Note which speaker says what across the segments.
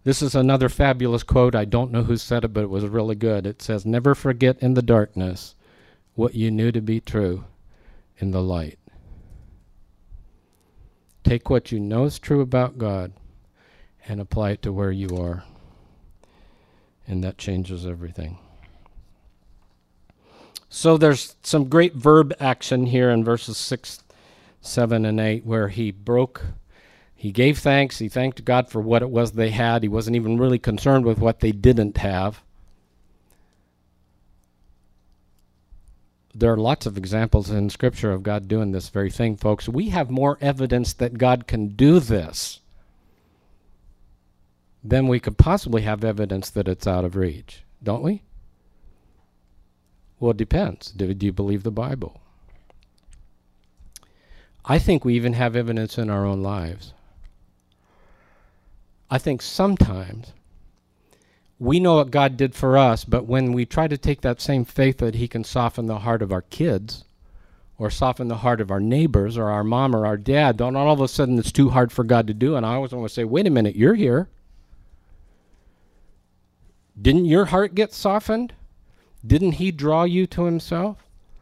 Speaker 1: This is another fabulous quote. I don't know who said it, but it was really good. It says, "Never forget in the darkness what you knew to be true in the light." Take what you know is true about God and apply it to where you are. And that changes everything. So there's some great verb action here in verses 6, 7, and 8 where he gave thanks, he thanked God for what it was they had. He wasn't even really concerned with what they didn't have. There are lots of examples in Scripture of God doing this very thing, folks. We have more evidence that God can do this than we could possibly have evidence that it's out of reach, don't we? Well, it depends. Do you believe the Bible? I think we even have evidence in our own lives. I think sometimes we know what God did for us, but when we try to take that same faith that he can soften the heart of our kids or soften the heart of our neighbors or our mom or our dad, don't all of a sudden it's too hard for God to do. And I always want to say, wait a minute, you're here. Didn't your heart get softened? Didn't he draw you to himself?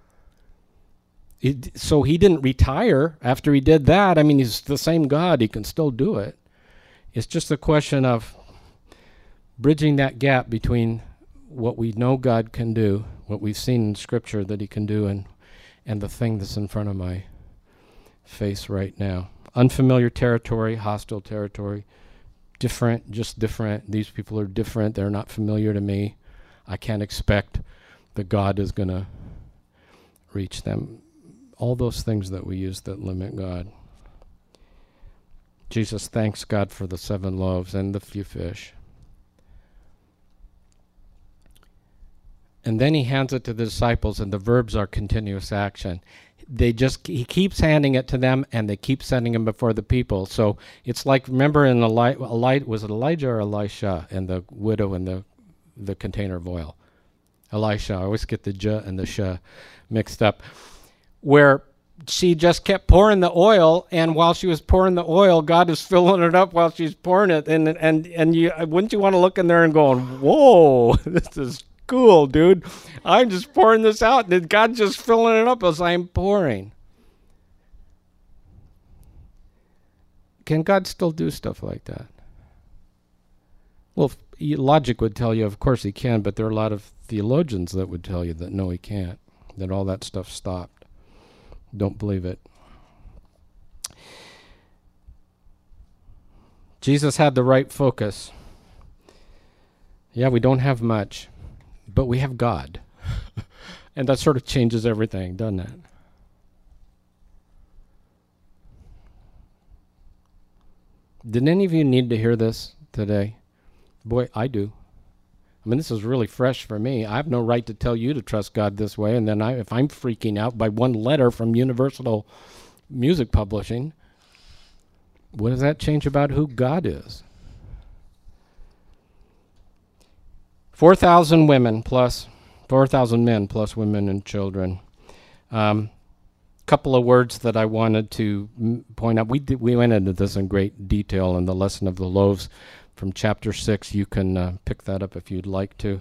Speaker 1: So he didn't retire after he did that. I mean, he's the same God. He can still do it. It's just a question of bridging that gap between what we know God can do, what we've seen in Scripture that he can do, and the thing that's in front of my face right now. Unfamiliar territory, hostile territory, different, just different. These people are different. They're not familiar to me. I can't expect that God is going to reach them. All those things that we use that limit God. Jesus thanks God for the 7 loaves and the few fish. And then he hands it to the disciples, and the verbs are continuous action. He keeps handing it to them, and they keep sending him before the people. So it's like, remember in was it Elijah or Elisha and the widow and the container of oil? Elisha. I always get the j and the sh mixed up. Where she just kept pouring the oil, and while she was pouring the oil, God is filling it up while she's pouring it. And you wouldn't you want to look in there and go, whoa, this is cool, dude. I'm just pouring this out, and God's just filling it up as I'm pouring. Can God still do stuff like that? Well, logic would tell you, of course he can, but there are a lot of theologians that would tell you that no, he can't, that all that stuff stopped. Don't believe it. Jesus had the right focus. Yeah, we don't have much, but we have God. And that sort of changes everything, doesn't it? Did any of you need to hear this today? Boy, I do. I mean, this is really fresh for me. I have no right to tell you to trust God this way, and then if I'm freaking out by one letter from Universal Music Publishing, what does that change about who God is? 4,000 women plus 4,000 men plus women and children. Couple of words that I wanted to point out. We went into this in great detail in the lesson of the loaves from chapter 6. You can pick that up if you'd like to.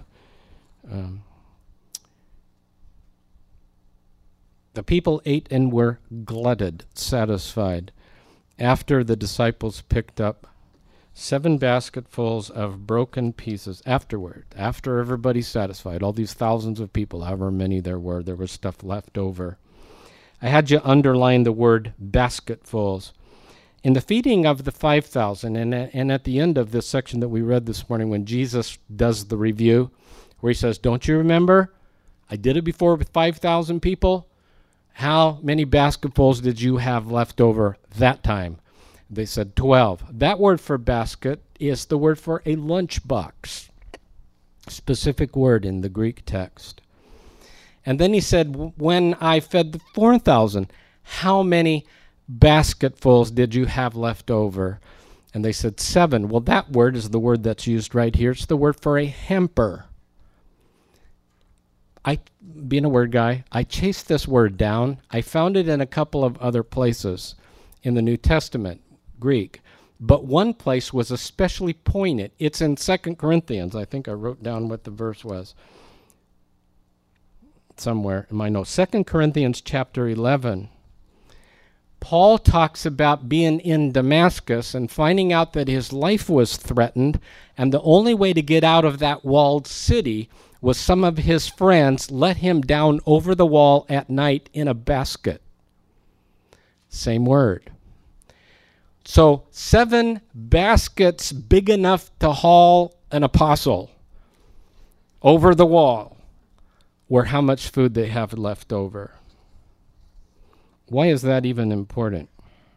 Speaker 1: The people ate and were glutted, satisfied, after the disciples picked up 7 basketfuls of broken pieces afterward, after everybody's satisfied, all these thousands of people, however many there was stuff left over. I had you underline the word basketfuls. In the feeding of the 5,000, and at the end of this section that we read this morning, when Jesus does the review, where he says, don't you remember? I did it before with 5,000 people. How many basketfuls did you have left over that time? They said 12. That word for basket is the word for a lunchbox. Specific word in the Greek text. And then he said, when I fed the 4,000, how many basketfuls did you have left over? And they said 7. Well, that word is the word that's used right here. It's the word for a hamper. Being a word guy, I chased this word down. I found it in a couple of other places in the New Testament, Greek. But one place was especially poignant. It's in 2 Corinthians. I think I wrote down what the verse was somewhere in my notes. 2 Corinthians chapter 11. Paul talks about being in Damascus and finding out that his life was threatened, and the only way to get out of that walled city was some of his friends let him down over the wall at night in a basket. Same word. So 7 baskets big enough to haul an apostle over the wall were how much food they have left over. Why is that even important?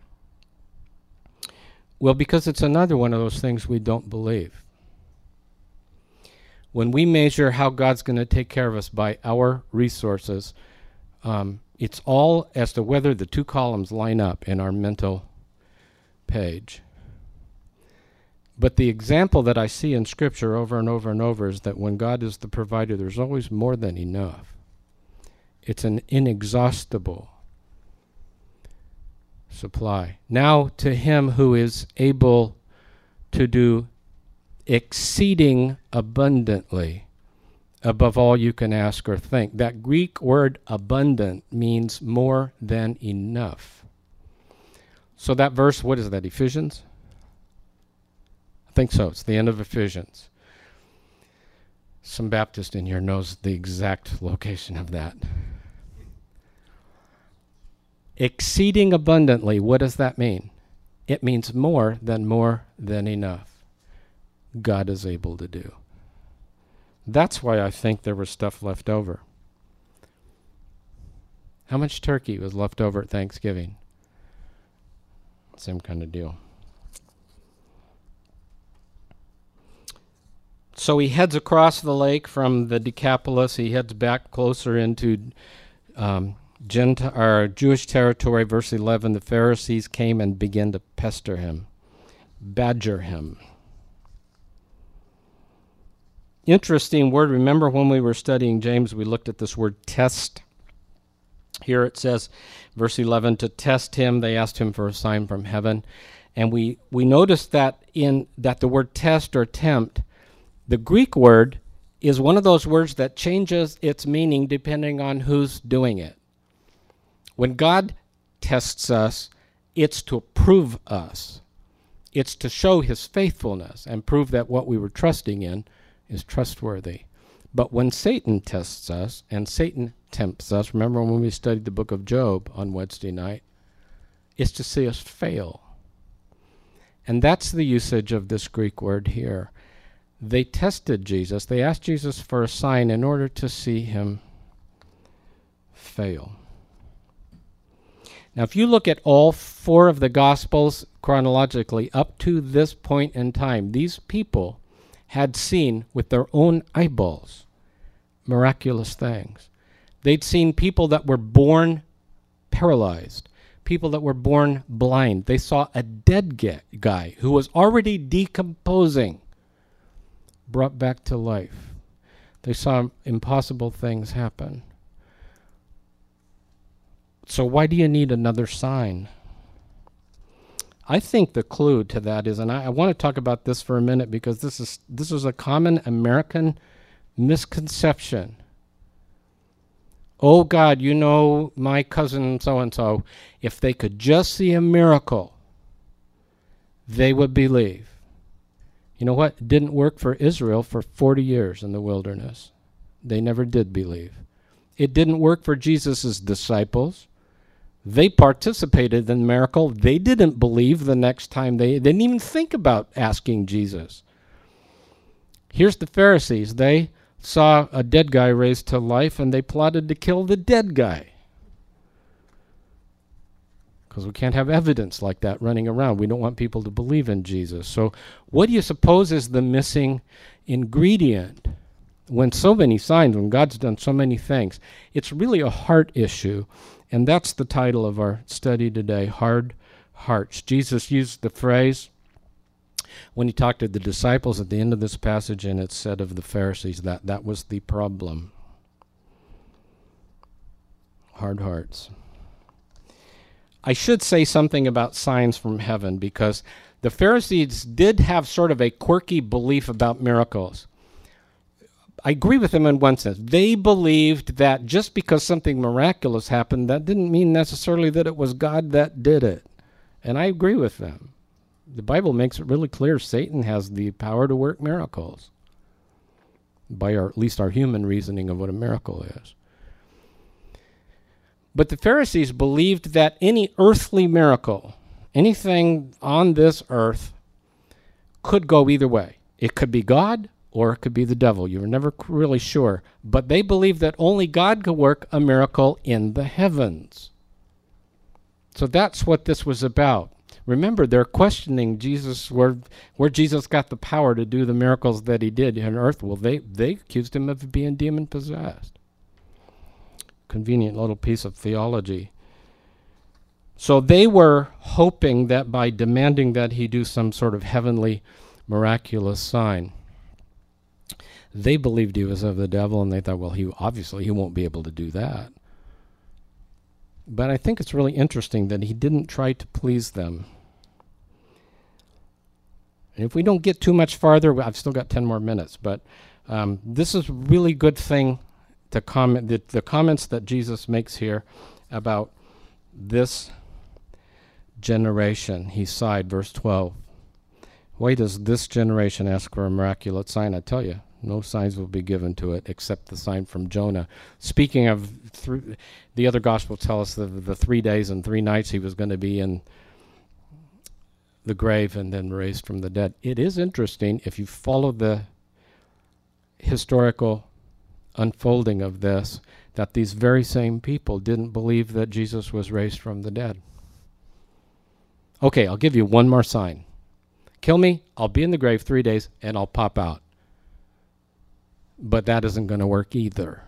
Speaker 1: Well, because it's another one of those things we don't believe. When we measure how God's going to take care of us by our resources, it's all as to whether the 2 columns line up in our mental page. But the example that I see in Scripture over and over and over is that when God is the provider, there's always more than enough. It's an inexhaustible supply. Now to him who is able to do exceeding abundantly above all you can ask or think. That Greek word abundant means more than enough. So that verse, what is that, Ephesians? I think so. It's the end of Ephesians. Some Baptist in here knows the exact location of that. Exceeding abundantly, what does that mean? It means more than enough. God is able to do. That's why I think there was stuff left over. How much turkey was left over at Thanksgiving? Same kind of deal. So he heads across the lake from the Decapolis. He heads back closer into Jewish territory. Verse 11, the Pharisees came and began to pester him, badger him. Interesting word. Remember when we were studying James, we looked at this word test. Here it says, verse 11, to test him, they asked him for a sign from heaven. And we noticed that that the word test or tempt, the Greek word is one of those words that changes its meaning depending on who's doing it. When God tests us, it's to prove us. It's to show his faithfulness and prove that what we were trusting in is trustworthy. But when Satan tests us, and Satan tempts us, remember when we studied the book of Job on Wednesday night, it's to see us fail. And that's the usage of this Greek word here. They tested Jesus. They asked Jesus for a sign in order to see him fail. Now, if you look at all 4 of the Gospels chronologically up to this point in time, these people had seen with their own eyeballs miraculous things. They'd seen people that were born paralyzed, people that were born blind. They saw a dead guy who was already decomposing brought back to life. They saw impossible things happen. So why do you need another sign? I think the clue to that is, and I want to talk about this for a minute because this is a common American misconception. Oh God, you know my cousin so-and-so, if they could just see a miracle, they would believe. You know what? It didn't work for Israel for 40 years in the wilderness. They never did believe. It didn't work for Jesus' disciples. They participated in the miracle. They didn't believe the next time. They didn't even think about asking Jesus. Here's the Pharisees. They saw a dead guy raised to life, and they plotted to kill the dead guy. Because we can't have evidence like that running around. We don't want people to believe in Jesus. So what do you suppose is the missing ingredient? When so many signs, when God's done so many things, it's really a heart issue. And that's the title of our study today, Hard Hearts. Jesus used the phrase when he talked to the disciples at the end of this passage, and it said of the Pharisees that was the problem. Hard hearts. I should say something about signs from heaven, because the Pharisees did have sort of a quirky belief about miracles. I agree with them in one sense. They believed that just because something miraculous happened, that didn't mean necessarily that it was God that did it. And I agree with them. The Bible makes it really clear Satan has the power to work miracles, by at least our human reasoning of what a miracle is. But the Pharisees believed that any earthly miracle, anything on this earth, could go either way. It could be God or it could be the devil. You were never really sure. But they believed that only God could work a miracle in the heavens. So that's what this was about. Remember, they're questioning Jesus, where Jesus got the power to do the miracles that he did on earth. Well, they accused him of being demon-possessed. Convenient little piece of theology. So they were hoping that by demanding that he do some sort of heavenly miraculous sign, they believed he was of the devil, and they thought, well, he won't be able to do that. But I think it's really interesting that he didn't try to please them. And if we don't get too much farther, I've still got 10 more minutes, but this is a really good thing to comment. The comments that Jesus makes here about this generation, he sighed, verse 12. Why does this generation ask for a miraculous sign? I tell you, no signs will be given to it except the sign from Jonah. Speaking of, the other gospel tell us the 3 days and 3 nights he was going to be in the grave and then raised from the dead. It is interesting, if you follow the historical unfolding of this, that these very same people didn't believe that Jesus was raised from the dead. Okay, I'll give you one more sign. Kill me, I'll be in the grave 3 days, and I'll pop out. But that isn't going to work either.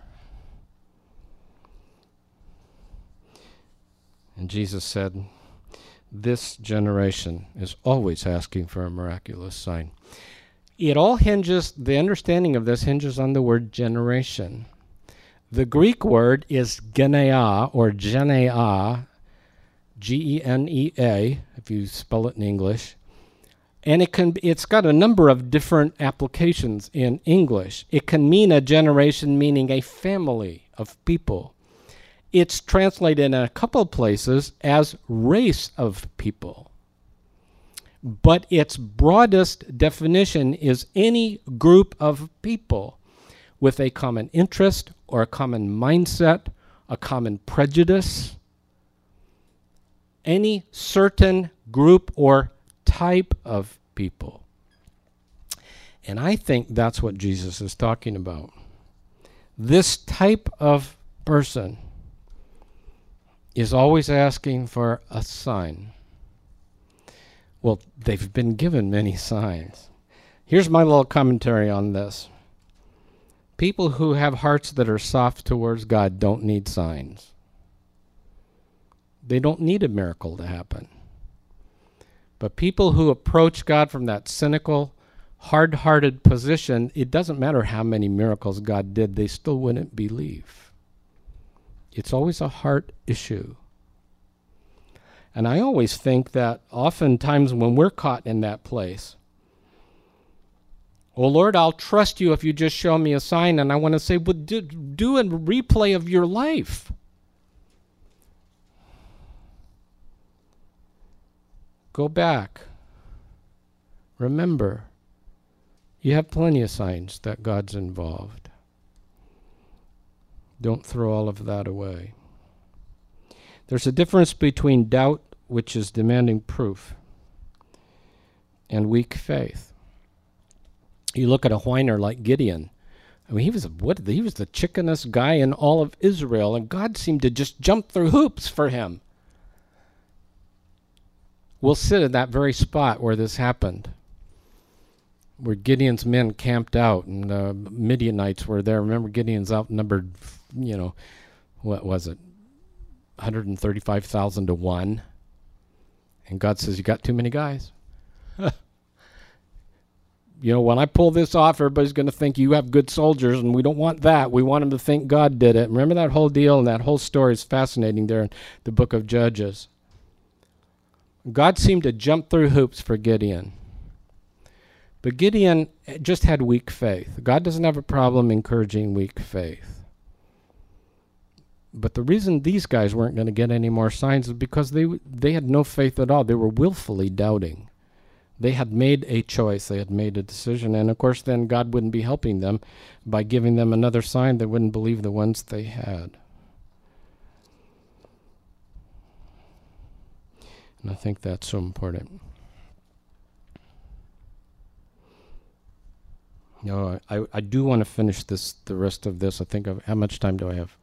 Speaker 1: And Jesus said, this generation is always asking for a miraculous sign. It all hinges, the understanding of this hinges on the word generation. The Greek word is genea, or genea, Genea, if you spell it in English. And it's got a number of different applications in English. It can mean a generation, meaning a family of people. It's translated in a couple of places as race of people. But its broadest definition is any group of people with a common interest or a common mindset, a common prejudice, any certain group or type of people. And I think that's what Jesus is talking about. This type of person is always asking for a sign. Well, they've been given many signs. Here's my little commentary on this. People who have hearts that are soft towards God don't need signs. They don't need a miracle to happen. But people who approach God from that cynical, hard-hearted position, it doesn't matter how many miracles God did, they still wouldn't believe. It's always a heart issue. And I always think that oftentimes when we're caught in that place, oh Lord, I'll trust you if you just show me a sign, and I want to say, well, do a replay of your life. Go back. Remember, you have plenty of signs that God's involved. Don't throw all of that away. There's a difference between doubt, which is demanding proof, and weak faith. You look at a whiner like Gideon. I mean, he was the chickenest guy in all of Israel, and God seemed to just jump through hoops for him. We'll sit at that very spot where this happened, where Gideon's men camped out, and the Midianites were there. Remember, Gideon's outnumbered, what was it, 135,000 to 1. And God says, you got too many guys. When I pull this off, everybody's going to think you have good soldiers, and we don't want that. We want them to think God did it. Remember that whole deal, and that whole story is fascinating there in the book of Judges. God seemed to jump through hoops for Gideon. But Gideon just had weak faith. God doesn't have a problem encouraging weak faith. But the reason these guys weren't going to get any more signs is because they had no faith at all. They were willfully doubting. They had made a choice. They had made a decision. And, of course, then God wouldn't be helping them by giving them another sign. They wouldn't believe the ones they had. And I think that's so important. No, I do want to finish the rest of this. I think how much time do I have?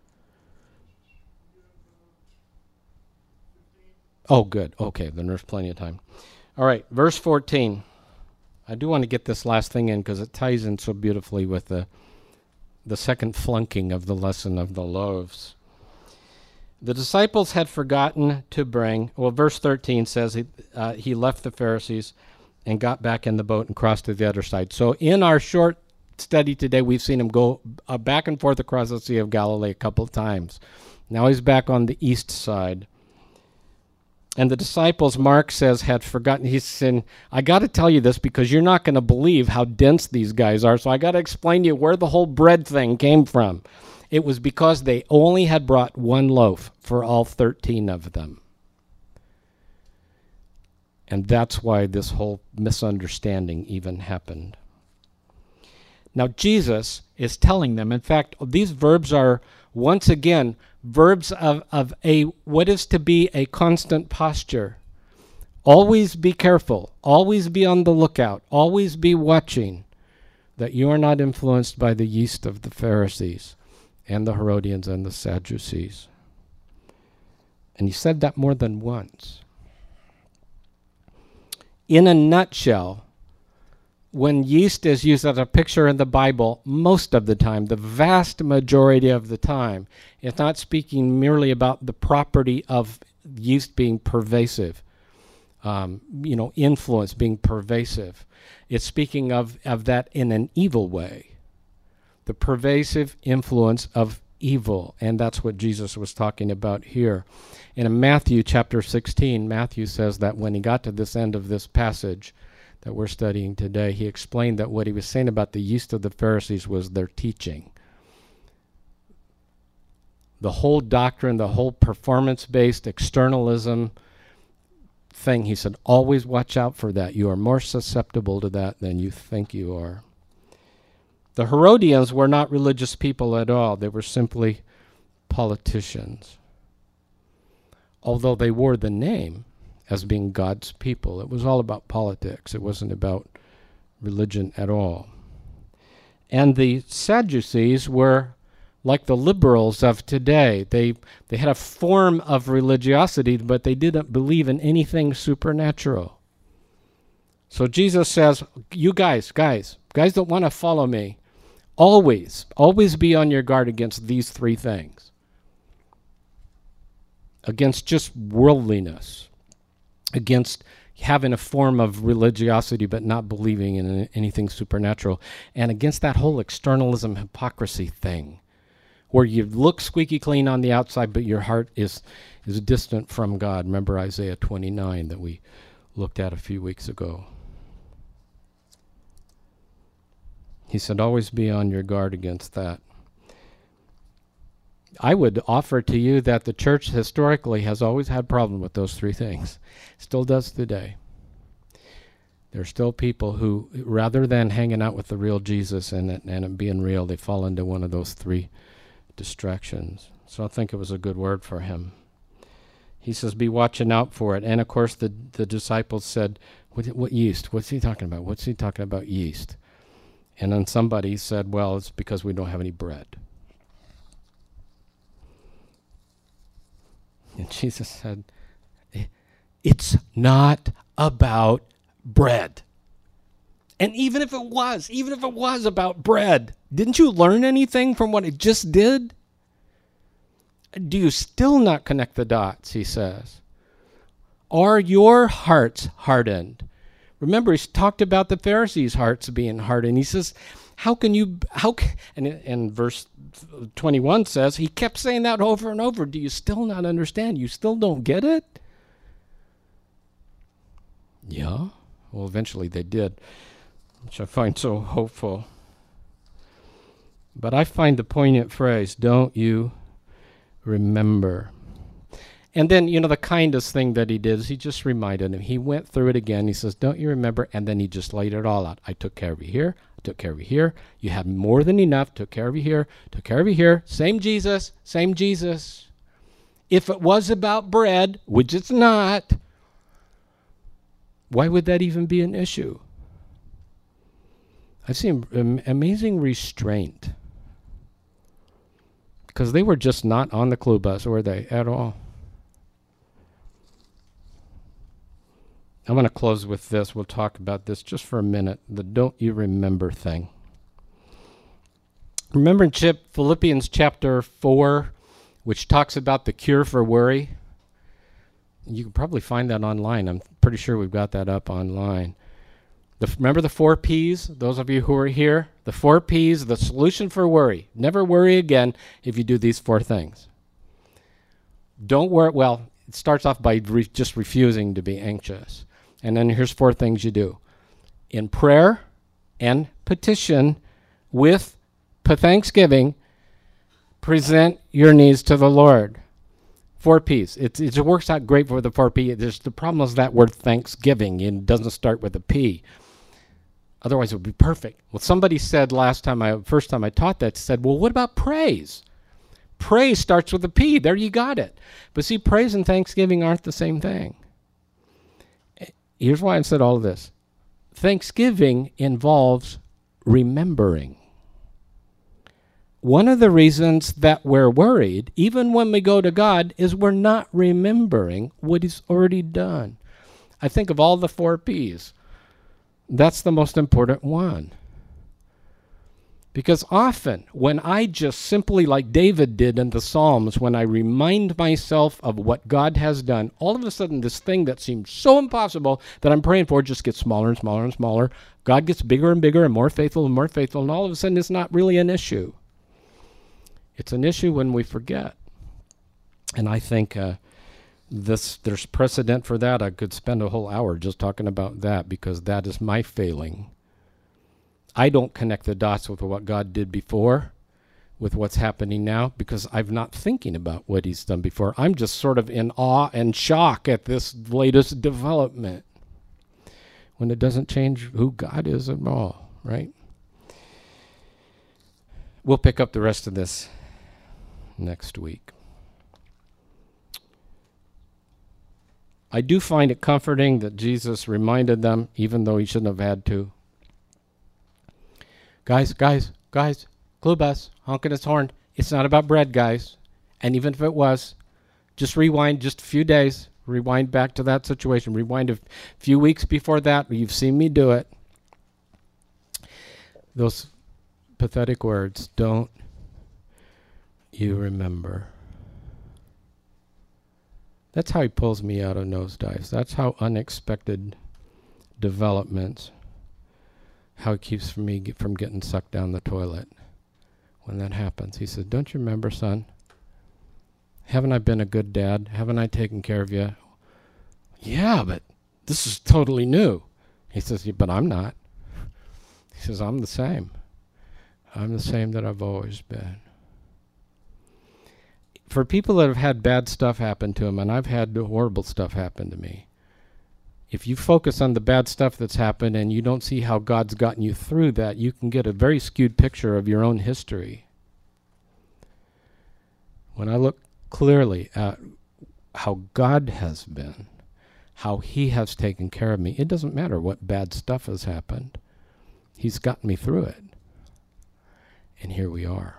Speaker 1: Oh, good. Okay, then there's plenty of time. All right, verse 14. I do want to get this last thing in because it ties in so beautifully with the second flunking of the lesson of the loaves. The disciples had forgotten to bring, well, verse 13 says he left the Pharisees and got back in the boat and crossed to the other side. So in our short study today, we've seen him go back and forth across the Sea of Galilee a couple of times. Now he's back on the east side. And the disciples, Mark says, had forgotten. He's saying, I got to tell you this because you're not going to believe how dense these guys are, so I got to explain to you where the whole bread thing came from. It was because they only had brought one loaf for all 13 of them. And that's why this whole misunderstanding even happened. Now, Jesus is telling them, in fact, these verbs are, once again, verbs of what is to be a constant posture. Always be careful. Always be on the lookout. Always be watching that you are not influenced by the yeast of the Pharisees and the Herodians and the Sadducees. And he said that more than once. In a nutshell, when yeast is used as a picture in the Bible, most of the time, the vast majority of the time, it's not speaking merely about the property of yeast being pervasive, influence being pervasive. It's speaking of that in an evil way, the pervasive influence of evil, and that's what Jesus was talking about here. And in Matthew chapter 16, Matthew says that when he got to this end of this passage that we're studying today, he explained that what he was saying about the yeast of the Pharisees was their teaching. The whole doctrine, the whole performance-based externalism thing, he said, always watch out for that. You are more susceptible to that than you think you are. The Herodians were not religious people at all. They were simply politicians. Although they wore the name as being God's people. It was all about politics. It wasn't about religion at all. And the Sadducees were like the liberals of today. They had a form of religiosity, but they didn't believe in anything supernatural. So Jesus says, you guys don't want to follow me. Always be on your guard against these three things. Against just worldliness. Against having a form of religiosity but not believing in anything supernatural. And against that whole externalism hypocrisy thing. Where you look squeaky clean on the outside, but your heart is distant from God. Remember Isaiah 29 that we looked at a few weeks ago. He said, always be on your guard against that. I would offer to you that the church historically has always had problem with those three things. Still does today. There are still people who, rather than hanging out with the real Jesus and it being real, they fall into one of those three distractions. So I think it was a good word for him. He says, be watching out for it. And of course the disciples said, what yeast? What's he talking about? What's he talking about yeast? And then somebody said, well, it's because we don't have any bread. And Jesus said, it's not about bread. And even if it was about bread, didn't you learn anything from what it just did? Do you still not connect the dots, he says? Are your hearts hardened? Remember, he's talked about the Pharisees' hearts being hardened. He says, and verse 21 says, he kept saying that over and over. Do you still not understand? You still don't get it? Yeah? Well, eventually they did, which I find so hopeful. But I find the poignant phrase, don't you remember? And then, the kindest thing that he did is he just reminded him. He went through it again. He says, don't you remember? And then he just laid it all out. I took care of you here. I took care of you here. You had more than enough. Took care of you here. Took care of you here. Same Jesus. Same Jesus. If it was about bread, which it's not, why would that even be an issue? I've seen amazing restraint. Because they were just not on the clue bus, were they, at all? I'm going to close with this. We'll talk about this just for a minute. The don't you remember thing. Remember in Philippians chapter 4, which talks about the cure for worry? You can probably find that online. I'm pretty sure we've got that up online. Remember the 4 Ps? Those of you who are here? The 4 Ps, the solution for worry. Never worry again if you do these 4 things. Don't worry. Well, it starts off by just refusing to be anxious. And then here's 4 things you do. In prayer and petition with thanksgiving, present your needs to the Lord. 4 Ps. It works out great for the 4 P. The problem is that word thanksgiving. It doesn't start with a P. Otherwise, it would be perfect. Well, somebody said first time I taught that, said, well, what about praise? Praise starts with a P. There you got it. But see, praise and thanksgiving aren't the same thing. Here's why I said all of this. Thanksgiving involves remembering. One of the reasons that we're worried, even when we go to God, is we're not remembering what He's already done. I think of all the 4 Ps. That's the most important one. Because often, when I just simply, like David did in the Psalms, when I remind myself of what God has done, all of a sudden this thing that seems so impossible that I'm praying for just gets smaller and smaller and smaller. God gets bigger and bigger and more faithful, and all of a sudden it's not really an issue. It's an issue when we forget. And I think there's precedent for that. I could spend a whole hour just talking about that, because that is my failing. I don't connect the dots with what God did before with what's happening now, because I'm not thinking about what He's done before. I'm just sort of in awe and shock at this latest development, when it doesn't change who God is at all, right? We'll pick up the rest of this next week. I do find it comforting that Jesus reminded them, even though He shouldn't have had to. Guys, clue bus, honking its horn. It's not about bread, guys. And even if it was, just rewind just a few days. Rewind back to that situation. Rewind a few weeks before that. You've seen me do it. Those pathetic words, don't you remember? That's how He pulls me out of nosedives. That's how unexpected developments, how He keeps me from getting sucked down the toilet. When that happens, He says, don't you remember, son? Haven't I been a good dad? Haven't I taken care of you? Yeah, but this is totally new. He says, yeah, but I'm not. He says, I'm the same. I'm the same that I've always been. For people that have had bad stuff happen to them, and I've had horrible stuff happen to me, if you focus on the bad stuff that's happened and you don't see how God's gotten you through that, you can get a very skewed picture of your own history. When I look clearly at how God has been, how He has taken care of me, it doesn't matter what bad stuff has happened. He's gotten me through it. And here we are.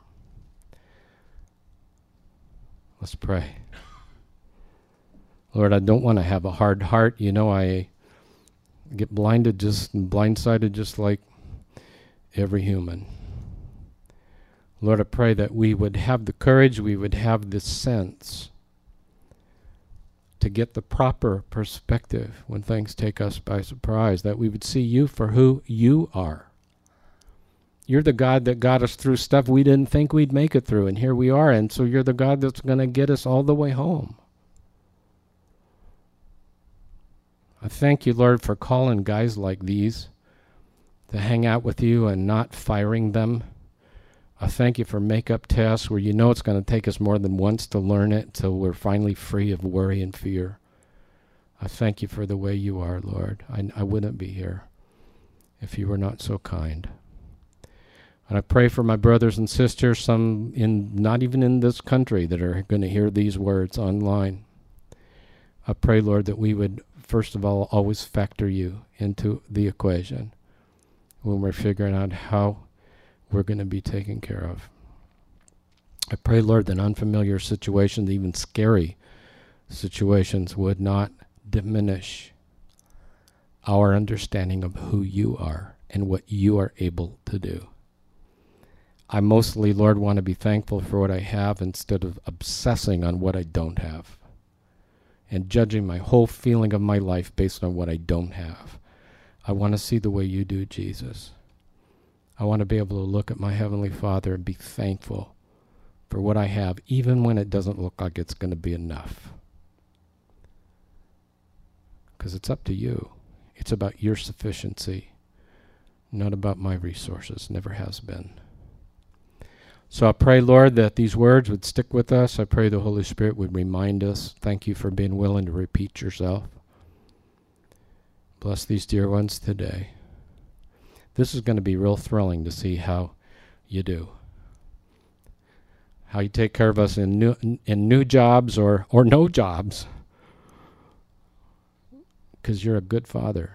Speaker 1: Let's pray. Lord, I don't want to have a hard heart. You know, I get blindsided just like every human. Lord, I pray that we would have the courage, we would have the sense to get the proper perspective when things take us by surprise, that we would see You for who You are. You're the God that got us through stuff we didn't think we'd make it through, and here we are, and so You're the God that's going to get us all the way home. I thank you, Lord, for calling guys like these to hang out with you and not firing them. I thank you for make-up tests where you know it's going to take us more than once to learn it until we're finally free of worry and fear. I thank you for the way you are, Lord. I wouldn't be here if you were not so kind. And I pray for my brothers and sisters, some not even in this country, that are going to hear these words online. I pray, Lord, that we would, first of all, always factor you into the equation when we're figuring out how we're going to be taken care of. I pray, Lord, that unfamiliar situations, even scary situations, would not diminish our understanding of who you are and what you are able to do. I mostly, Lord, want to be thankful for what I have instead of obsessing on what I don't have and judging my whole feeling of my life based on what I don't have. I want to see the way you do, Jesus. I want to be able to look at my Heavenly Father and be thankful for what I have, even when it doesn't look like it's going to be enough. Because it's up to you. It's about your sufficiency, not about my resources. Never has been. So I pray, Lord, that these words would stick with us. I pray the Holy Spirit would remind us. Thank you for being willing to repeat yourself. Bless these dear ones today. This is going to be real thrilling to see how you do. How you take care of us in new jobs or no jobs. Because you're a good Father.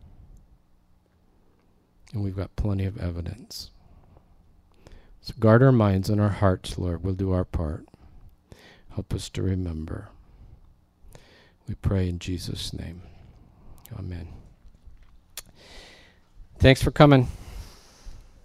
Speaker 1: And we've got plenty of evidence. So guard our minds and our hearts, Lord. We'll do our part. Help us to remember. We pray in Jesus' name. Amen. Thanks for coming.